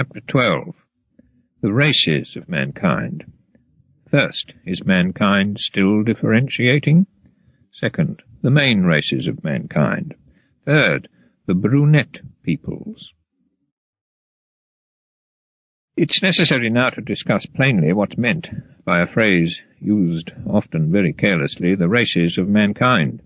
Chapter 12. The Races of Mankind. First, is mankind still differentiating? Second, the main races of mankind. Third, the brunette peoples. It's necessary now to discuss plainly what's meant by a phrase used often very carelessly, the races of mankind.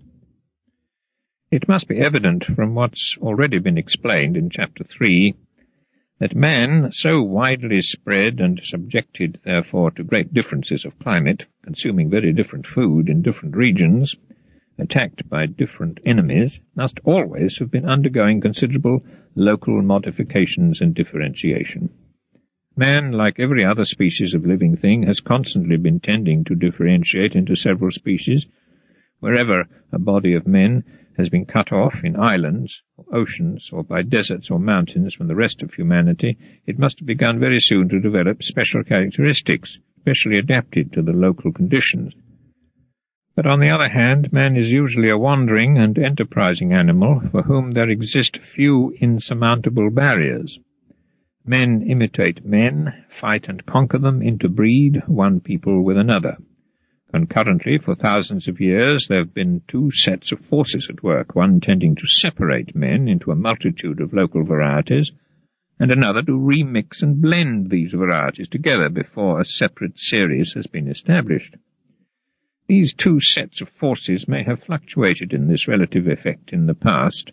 It must be evident from what's already been explained in Chapter 3 that man, so widely spread and subjected, therefore, to great differences of climate, consuming very different food in different regions, attacked by different enemies, must always have been undergoing considerable local modifications and differentiation. Man, like every other species of living thing, has constantly been tending to differentiate into several species. Wherever a body of men has been cut off in islands or oceans or by deserts or mountains from the rest of humanity, it must have begun very soon to develop special characteristics, specially adapted to the local conditions. But on the other hand, man is usually a wandering and enterprising animal for whom there exist few insurmountable barriers. Men imitate men, fight and conquer them, interbreed one people with another. Concurrently, for thousands of years, there have been two sets of forces at work, one tending to separate men into a multitude of local varieties, and another to remix and blend these varieties together before a separate series has been established. These two sets of forces may have fluctuated in this relative effect in the past.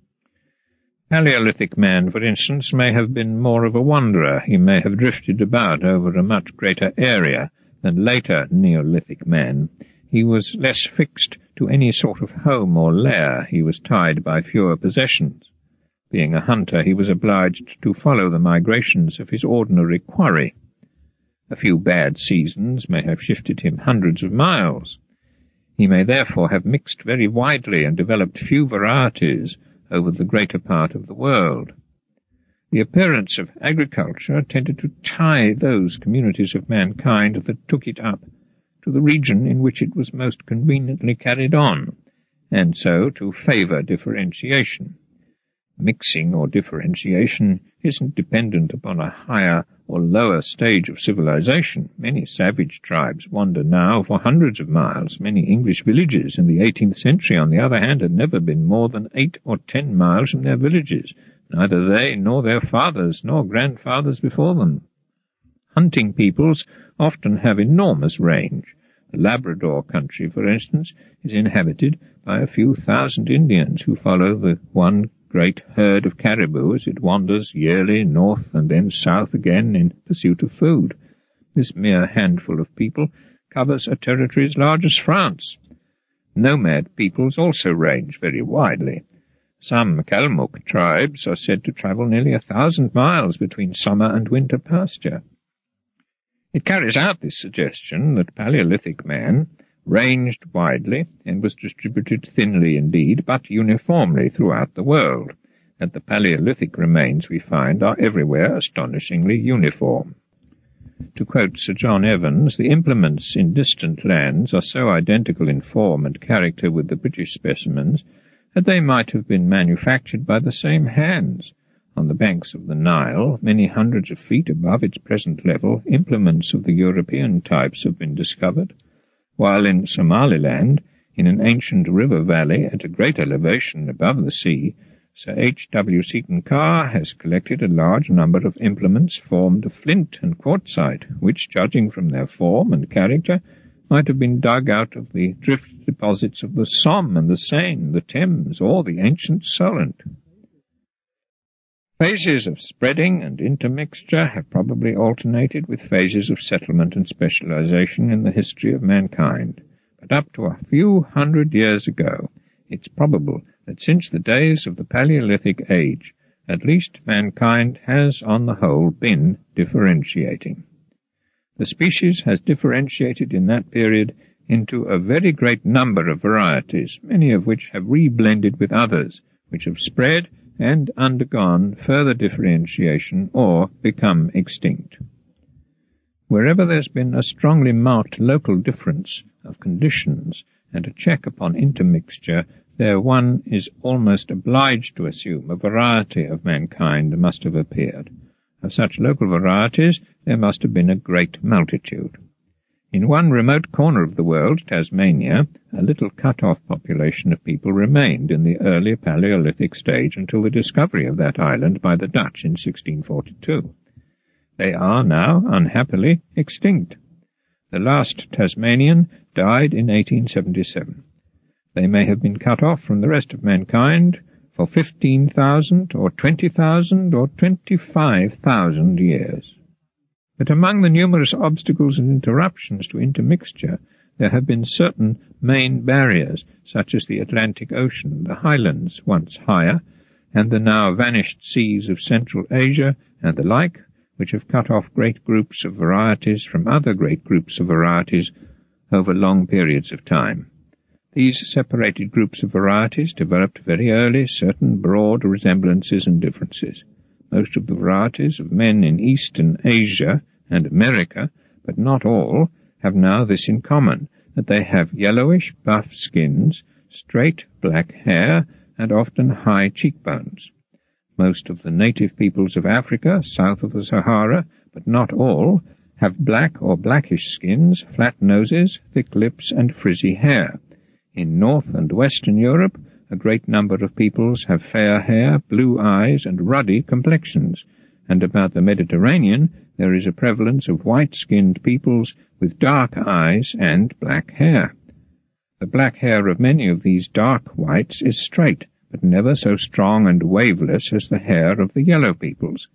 Paleolithic man, for instance, may have been more of a wanderer. He may have drifted about over a much greater area than later Neolithic man. He was less fixed to any sort of home or lair. He was tied by fewer possessions. Being a hunter, he was obliged to follow the migrations of his ordinary quarry. A few bad seasons may have shifted him hundreds of miles. He may therefore have mixed very widely and developed few varieties over the greater part of the world. The appearance of agriculture tended to tie those communities of mankind that took it up to the region in which it was most conveniently carried on, and so to favour differentiation. Mixing or differentiation isn't dependent upon a higher or lower stage of civilization. Many savage tribes wander now for hundreds of miles. Many English villages in the 18th century, on the other hand, had never been more than 8 or 10 miles from their villages. Neither they nor their fathers nor grandfathers before them. Hunting peoples often have enormous range. The Labrador country, for instance, is inhabited by a few thousand Indians who follow the one great herd of caribou as it wanders yearly north and then south again in pursuit of food. This mere handful of people covers a territory as large as France. Nomad peoples also range very widely. Some Kalmuk tribes are said to travel nearly 1,000 miles between summer and winter pasture. It carries out this suggestion that Paleolithic man ranged widely and was distributed thinly indeed, but uniformly throughout the world, that the Paleolithic remains we find are everywhere astonishingly uniform. To quote Sir John Evans, the implements in distant lands are so identical in form and character with the British specimens that they might have been manufactured by the same hands. On the banks of the Nile, many hundreds of feet above its present level, implements of the European types have been discovered, while in Somaliland, in an ancient river valley at a great elevation above the sea, Sir H. W. Seton Carr has collected a large number of implements formed of flint and quartzite, which, judging from their form and character, might have been dug out of the drift deposits of the Somme and the Seine, the Thames, or the ancient Solent. Phases of spreading and intermixture have probably alternated with phases of settlement and specialization in the history of mankind, but up to a few hundred years ago, it's probable that since the days of the Paleolithic age, at least mankind has on the whole been differentiating. The species has differentiated in that period into a very great number of varieties, many of which have reblended with others, which have spread and undergone further differentiation or become extinct. Wherever there's been a strongly marked local difference of conditions and a check upon intermixture, there one is almost obliged to assume a variety of mankind must have appeared. A Of such local varieties there must have been a great multitude. In one remote corner of the world, Tasmania, a little cut-off population of people remained in the early Paleolithic stage until the discovery of that island by the Dutch in 1642. They are now, unhappily, extinct. The last Tasmanian died in 1877. They may have been cut off from the rest of mankind for 15,000 or 20,000 or 25,000 years. But among the numerous obstacles and interruptions to intermixture, there have been certain main barriers, such as the Atlantic Ocean, the highlands, once higher, and the now vanished seas of Central Asia, and the like, which have cut off great groups of varieties from other great groups of varieties over long periods of time. These separated groups of varieties developed very early certain broad resemblances and differences. Most of the varieties of men in Eastern Asia and America, but not all, have now this in common, that they have yellowish buff skins, straight black hair, and often high cheekbones. Most of the native peoples of Africa, south of the Sahara, but not all, have black or blackish skins, flat noses, thick lips, and frizzy hair. In North and Western Europe, a great number of peoples have fair hair, blue eyes, and ruddy complexions, and about the Mediterranean there is a prevalence of white-skinned peoples with dark eyes and black hair. The black hair of many of these dark whites is straight, but never so strong and waveless as the hair of the yellow peoples.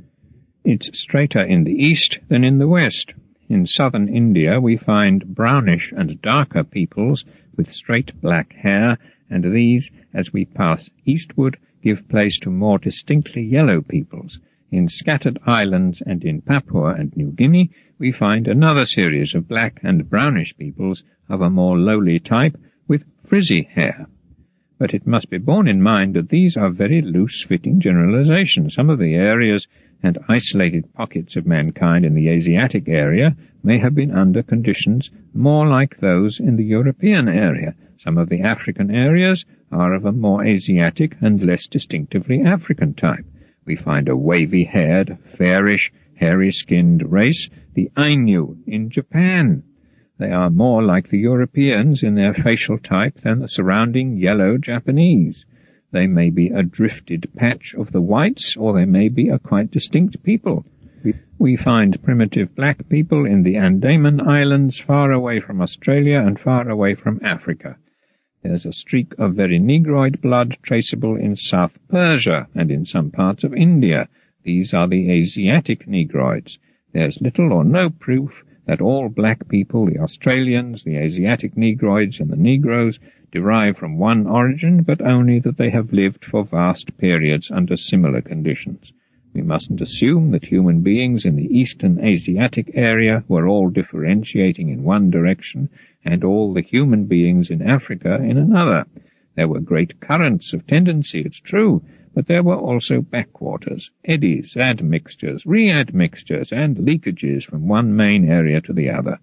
It's straighter in the east than in the west. In southern India we find brownish and darker peoples with straight black hair, and these, as we pass eastward, give place to more distinctly yellow peoples. In scattered islands and in Papua and New Guinea we find another series of black and brownish peoples of a more lowly type with frizzy hair. But it must be borne in mind that these are very loose-fitting generalizations. Some of the areas and isolated pockets of mankind in the Asiatic area may have been under conditions more like those in the European area. Some of the African areas are of a more Asiatic and less distinctively African type. We find a wavy-haired, fairish, hairy-skinned race, the Ainu, in Japan. They are more like the Europeans in their facial type than the surrounding yellow Japanese. They may be a drifted patch of the whites, or they may be a quite distinct people. We find primitive black people in the Andaman Islands, far away from Australia and far away from Africa. There's a streak of very negroid blood traceable in South Persia and in some parts of India. These are the Asiatic negroids. There's little or no proof that all black people, the Australians, the Asiatic negroids, and the Negroes, derive from one origin, but only that they have lived for vast periods under similar conditions. We mustn't assume that human beings in the Eastern Asiatic area were all differentiating in one direction, and all the human beings in Africa in another. There were great currents of tendency, it's true, but there were also backwaters, eddies, admixtures, readmixtures, and leakages from one main area to the other.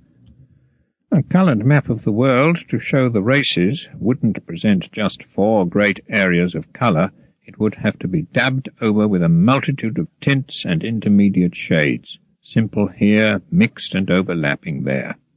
A coloured map of the world to show the races wouldn't present just 4 great areas of colour. It would have to be dabbed over with a multitude of tints and intermediate shades, simple here, mixed and overlapping there.